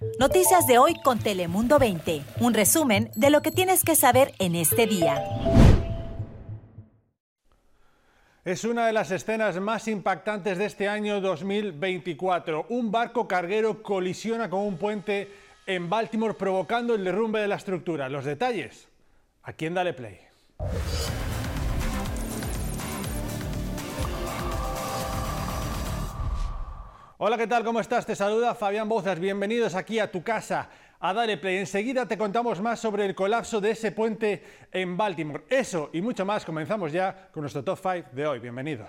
Noticias de hoy con Telemundo 20. Un resumen de lo que tienes que saber en este día. Es una de las escenas más impactantes de este año 2024. Un barco carguero colisiona con un puente en Baltimore provocando el derrumbe de la estructura. Los detalles aquí en Dale Play. Hola, ¿qué tal? ¿Cómo estás? Te saluda Fabián Bouzas. Bienvenidos aquí a tu casa, a Dale Play. Enseguida te contamos más sobre el colapso de ese puente en Baltimore. Eso y mucho más. Comenzamos ya con nuestro Top 5 de hoy. Bienvenidos.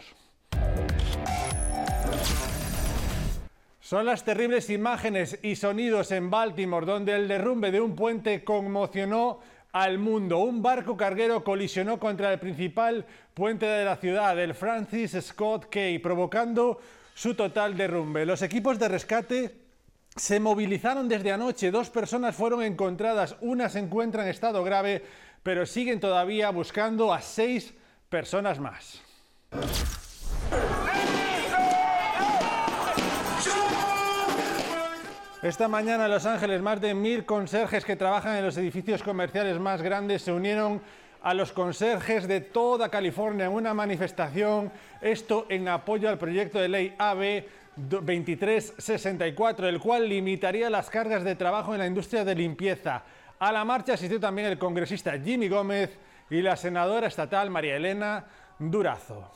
Son las terribles imágenes y sonidos en Baltimore, donde el derrumbe de un puente conmocionó al mundo. Un barco carguero colisionó contra el principal puente de la ciudad, el Francis Scott Key, provocando su total derrumbe. Los equipos de rescate se movilizaron desde anoche. 2 personas fueron encontradas. Una se encuentra en estado grave, pero siguen todavía buscando a 6 personas más. Esta mañana en Los Ángeles, más de 1000 conserjes que trabajan en los edificios comerciales más grandes se unieron a los conserjes de toda California en una manifestación, esto en apoyo al proyecto de ley AB 2364, el cual limitaría las cargas de trabajo en la industria de limpieza. A la marcha asistió también el congresista Jimmy Gómez y la senadora estatal María Elena Durazo.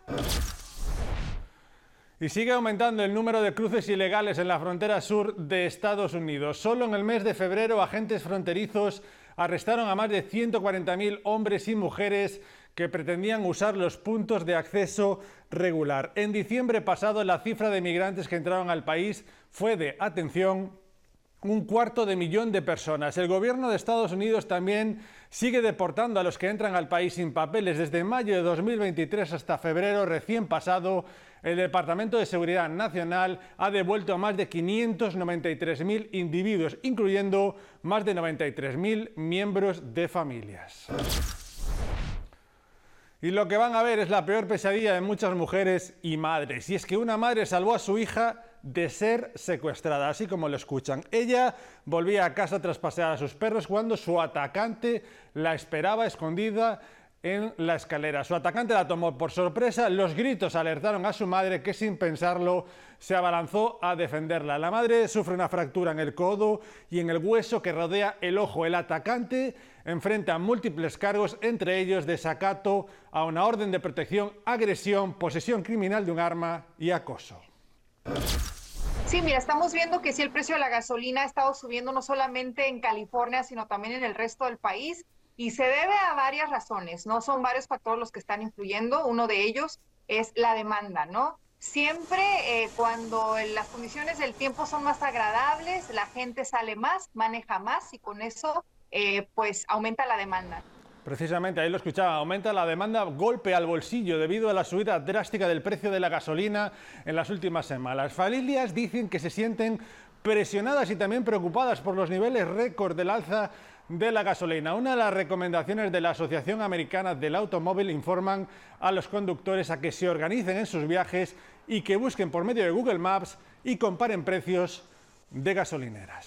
Y sigue aumentando el número de cruces ilegales en la frontera sur de Estados Unidos. Solo en el mes de febrero, agentes fronterizos arrestaron a más de 140.000 hombres y mujeres que pretendían usar los puntos de acceso regular. En diciembre pasado, la cifra de migrantes que entraron al país fue de, atención, 250.000 personas. El gobierno de Estados Unidos también sigue deportando a los que entran al país sin papeles. Desde mayo de 2023 hasta febrero recién pasado, el Departamento de Seguridad Nacional ha devuelto a más de 593.000 individuos, incluyendo más de 93.000 miembros de familias. Y lo que van a ver es la peor pesadilla de muchas mujeres y madres. Y es que una madre salvó a su hija de ser secuestrada, así como lo escuchan. Ella volvía a casa tras pasear a sus perros cuando su atacante la esperaba escondida en la escalera. Su atacante la tomó por sorpresa. Los gritos alertaron a su madre, que sin pensarlo se abalanzó a defenderla. La madre sufre una fractura en el codo y en el hueso que rodea el ojo. El atacante enfrenta múltiples cargos, entre ellos desacato a una orden de protección, agresión, posesión criminal de un arma y acoso. Sí, mira, estamos viendo que sí, el precio de la gasolina ha estado subiendo no solamente en California, sino también en el resto del país. Y se debe a varias razones, ¿no? Son varios factores los que están influyendo. Uno de ellos es la demanda, ¿no? Siempre cuando las condiciones del tiempo son más agradables, la gente sale más, maneja más y con eso pues aumenta la demanda. Precisamente, ahí lo escuchaba, aumenta la demanda, golpe al bolsillo debido a la subida drástica del precio de la gasolina en las últimas semanas. Las familias dicen que se sienten presionadas y también preocupadas por los niveles récord del alza de la gasolina. Una de las recomendaciones de la Asociación Americana del Automóvil informan a los conductores a que se organicen en sus viajes y que busquen por medio de Google Maps y comparen precios de gasolineras.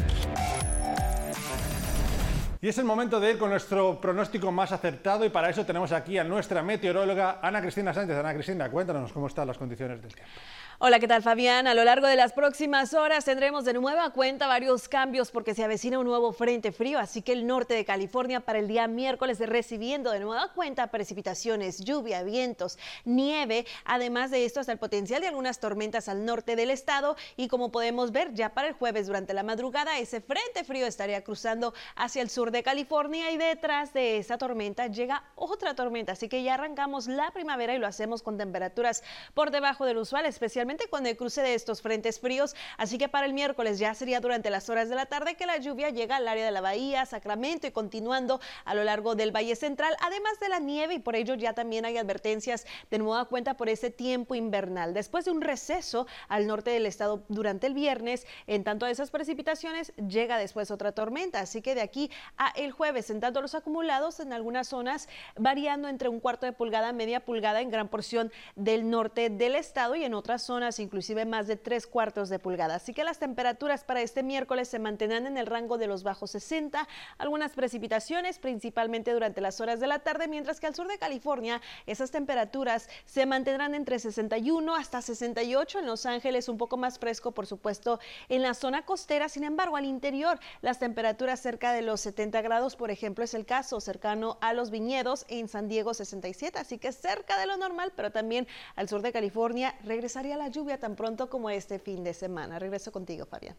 Y es el momento de ir con nuestro pronóstico más acertado y para eso tenemos aquí a nuestra meteoróloga Ana Cristina Sánchez. Ana Cristina, cuéntanos cómo están las condiciones del tiempo. Hola, ¿qué tal, Fabián? A lo largo de las próximas horas tendremos de nueva cuenta varios cambios porque se avecina un nuevo frente frío, así que el norte de California para el día miércoles recibiendo de nueva cuenta precipitaciones, lluvia, vientos, nieve, además de esto hasta el potencial de algunas tormentas al norte del estado y como podemos ver ya para el jueves durante la madrugada ese frente frío estaría cruzando hacia el sur de California y detrás de esa tormenta llega otra tormenta, así que ya arrancamos la primavera y lo hacemos con temperaturas por debajo del usual, especialmente con el cruce de estos frentes fríos, así que para el miércoles ya sería durante las horas de la tarde que la lluvia llega al área de la Bahía, Sacramento y continuando a lo largo del Valle Central, además de la nieve y por ello ya también hay advertencias de nueva cuenta por ese tiempo invernal. Después de un receso al norte del estado durante el viernes, en tanto a esas precipitaciones llega después otra tormenta, así que de aquí a el jueves, en tanto los acumulados en algunas zonas variando entre 1/4 de pulgada a media pulgada en gran porción del norte del estado y en otras zonas inclusive más de 3/4 de pulgada. Así que las temperaturas para este miércoles se mantendrán en el rango de los bajos 60, algunas precipitaciones principalmente durante las horas de la tarde, mientras que al sur de California esas temperaturas se mantendrán entre 61 hasta 68, en Los Ángeles un poco más fresco, por supuesto, en la zona costera. Sin embargo, al interior las temperaturas cerca de los 70 grados, por ejemplo, es el caso cercano a Los Viñedos, en San Diego 67, así que cerca de lo normal, pero también al sur de California regresaría la lluvia tan pronto como este fin de semana. Regreso contigo, Fabián.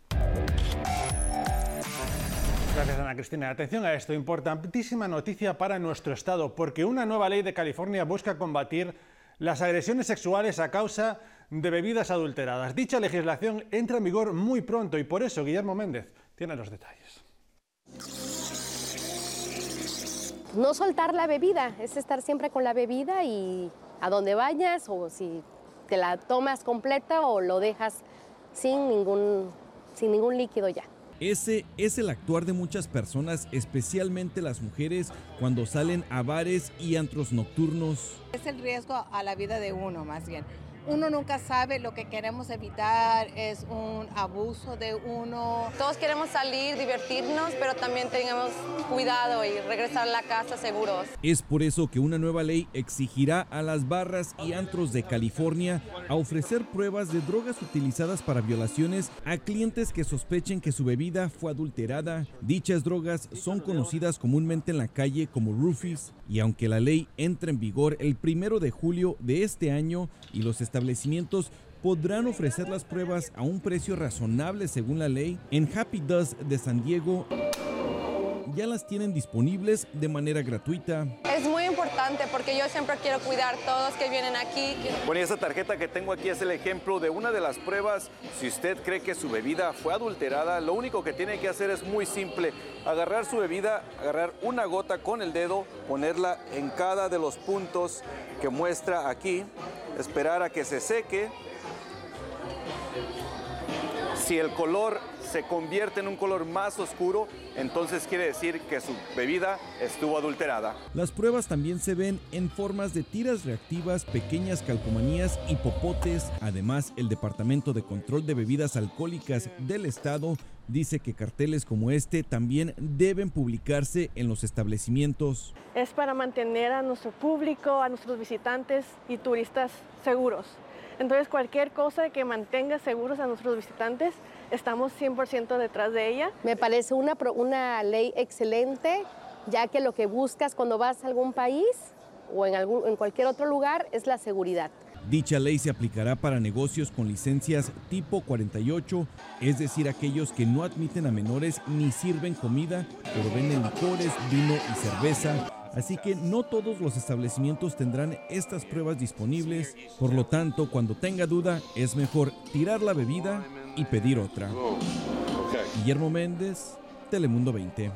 Gracias, Ana Cristina. Atención a esto, importantísima noticia para nuestro estado, porque una nueva ley de California busca combatir las agresiones sexuales a causa de bebidas adulteradas. Dicha legislación entra en vigor muy pronto y por eso Guillermo Méndez tiene los detalles. No soltar la bebida, es estar siempre con la bebida y a donde vayas, o si te la tomas completa o lo dejas sin ningún líquido ya. Ese es el actuar de muchas personas, especialmente las mujeres, cuando salen a bares y antros nocturnos. Es el riesgo a la vida de uno, más bien. Uno nunca sabe, lo que queremos evitar es un abuso de uno. Todos queremos salir, divertirnos, pero también tengamos cuidado y regresar a la casa seguros. Es por eso que una nueva ley exigirá a las barras y antros de California a ofrecer pruebas de drogas utilizadas para violaciones a clientes que sospechen que su bebida fue adulterada. Dichas drogas son conocidas comúnmente en la calle como roofies, y aunque la ley entra en vigor el 1 de julio de este año y los establecimientos podrán ofrecer las pruebas a un precio razonable según la ley, en Happy Dust de San Diego ya las tienen disponibles de manera gratuita. Es muy importante porque yo siempre quiero cuidar a todos que vienen aquí. Bueno, y esa tarjeta que tengo aquí es el ejemplo de una de las pruebas. Si usted cree que su bebida fue adulterada, lo único que tiene que hacer es muy simple. Agarrar su bebida, agarrar una gota con el dedo, ponerla en cada de los puntos que muestra aquí, esperar a que se seque. Si el color se convierte en un color más oscuro, entonces quiere decir que su bebida estuvo adulterada. Las pruebas también se ven en formas de tiras reactivas, pequeñas calcomanías y popotes. Además, el Departamento de Control de Bebidas Alcohólicas del estado dice que carteles como este también deben publicarse en los establecimientos. Es para mantener a nuestro público, a nuestros visitantes y turistas seguros. Entonces, cualquier cosa que mantenga seguros a nuestros visitantes, estamos 100% detrás de ella. Me parece una ley excelente, ya que lo que buscas cuando vas a algún país o en cualquier otro lugar es la seguridad. Dicha ley se aplicará para negocios con licencias tipo 48, es decir, aquellos que no admiten a menores ni sirven comida, pero venden licores, vino y cerveza. Así que no todos los establecimientos tendrán estas pruebas disponibles. Por lo tanto, cuando tenga duda, es mejor tirar la bebida y pedir otra. Guillermo Méndez, Telemundo 20.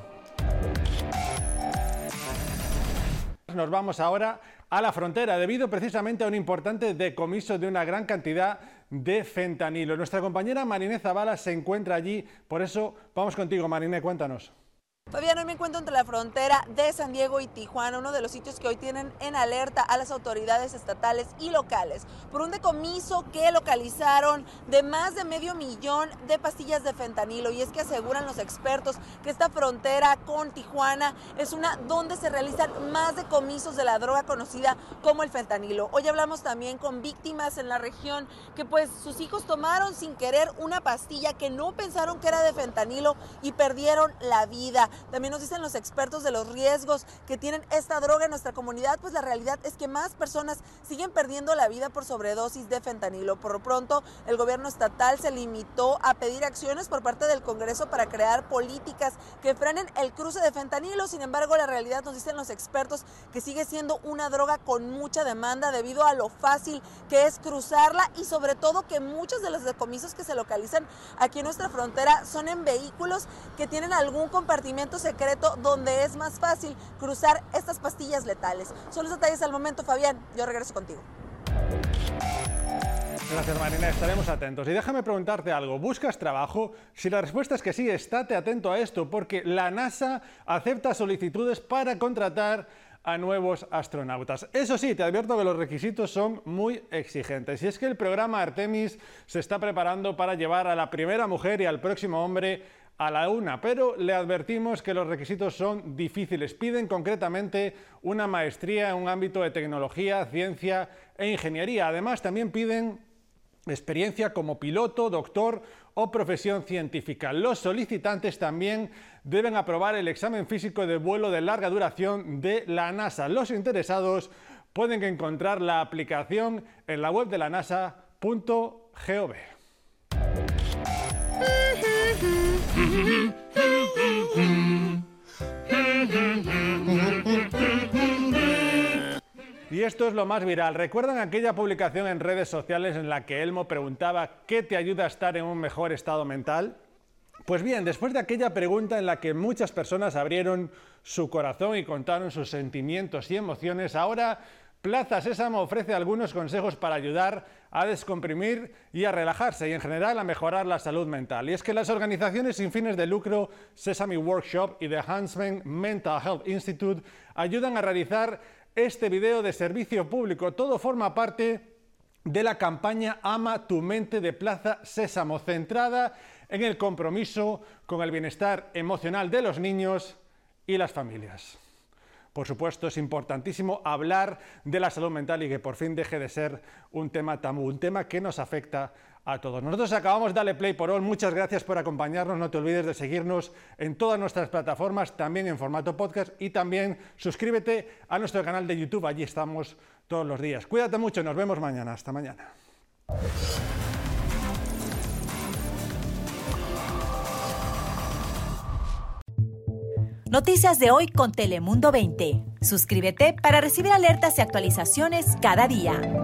Nos vamos ahora a la frontera, debido precisamente a un importante decomiso de una gran cantidad de fentanilo. Nuestra compañera Mariné Zavala se encuentra allí, por eso vamos contigo, Mariné, cuéntanos. Fabián, hoy me encuentro entre la frontera de San Diego y Tijuana, uno de los sitios que hoy tienen en alerta a las autoridades estatales y locales por un decomiso que localizaron de más de 500,000 de pastillas de fentanilo. Y es que aseguran los expertos que esta frontera con Tijuana es una donde se realizan más decomisos de la droga conocida como el fentanilo. Hoy hablamos también con víctimas en la región que pues sus hijos tomaron sin querer una pastilla que no pensaron que era de fentanilo y perdieron la vida. También nos dicen los expertos de los riesgos que tienen esta droga en nuestra comunidad, pues la realidad es que más personas siguen perdiendo la vida por sobredosis de fentanilo. Por lo pronto, el gobierno estatal se limitó a pedir acciones por parte del Congreso para crear políticas que frenen el cruce de fentanilo. Sin embargo, la realidad, nos dicen los expertos, que sigue siendo una droga con mucha demanda debido a lo fácil que es cruzarla y sobre todo que muchos de los decomisos que se localizan aquí en nuestra frontera son en vehículos que tienen algún compartimento secreto donde es más fácil cruzar estas pastillas letales. Son los detalles al momento, Fabián. Yo regreso contigo. Gracias, Marina, estaremos atentos. Y déjame preguntarte algo, ¿buscas trabajo? Si la respuesta es que sí, estate atento a esto, porque la NASA acepta solicitudes para contratar a nuevos astronautas. Eso sí, te advierto que los requisitos son muy exigentes. Y es que el programa Artemis se está preparando para llevar a la primera mujer y al próximo hombre a la Luna, pero le advertimos que los requisitos son difíciles. Piden concretamente una maestría en un ámbito de tecnología, ciencia e ingeniería. Además, también piden experiencia como piloto, doctor o profesión científica. Los solicitantes también deben aprobar el examen físico de vuelo de larga duración de la NASA. Los interesados pueden encontrar la aplicación en la web de la nasa.gov. Y esto es lo más viral. ¿Recuerdan aquella publicación en redes sociales en la que Elmo preguntaba ¿qué te ayuda a estar en un mejor estado mental? Pues bien, después de aquella pregunta en la que muchas personas abrieron su corazón y contaron sus sentimientos y emociones, ahora Plaza Sésamo ofrece algunos consejos para ayudar a descomprimir y a relajarse y en general a mejorar la salud mental. Y es que las organizaciones sin fines de lucro Sesame Workshop y The Huntsman Mental Health Institute ayudan a realizar este video de servicio público. Todo forma parte de la campaña Ama tu mente de Plaza Sésamo, centrada en el compromiso con el bienestar emocional de los niños y las familias. Por supuesto, es importantísimo hablar de la salud mental y que por fin deje de ser un tema tabú, un tema que nos afecta a todos. Nosotros acabamos Dale Play por hoy. Muchas gracias por acompañarnos. No te olvides de seguirnos en todas nuestras plataformas, también en formato podcast, y también suscríbete a nuestro canal de YouTube. Allí estamos todos los días. Cuídate mucho. Nos vemos mañana. Hasta mañana. Noticias de hoy con Telemundo 20. Suscríbete para recibir alertas y actualizaciones cada día.